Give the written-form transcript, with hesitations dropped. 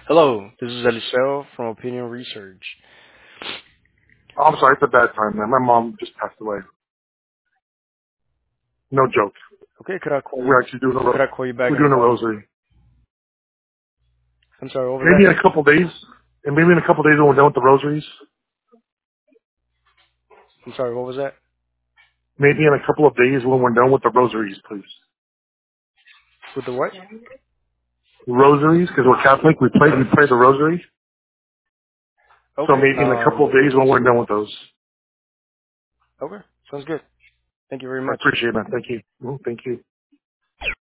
Hello, this is Eliseo from Opinion Research. Oh, I'm sorry, it's a bad time, man. My mom just passed away. No joke. Okay, We're actually doing could I call you back we're in doing a about? rosary. I'm sorry, what was Maybe that? in a couple days, and maybe in a couple days when we're done with the rosaries. I'm sorry, what was that? Maybe in a couple of days when we're done with the rosaries, please. With the what? Rosaries, because we're Catholic, we pray the rosary. So Okay. maybe in a couple of days when we're done with those. Okay, sounds good. Thank you very I much. appreciate it, man. Thank you. Thank you.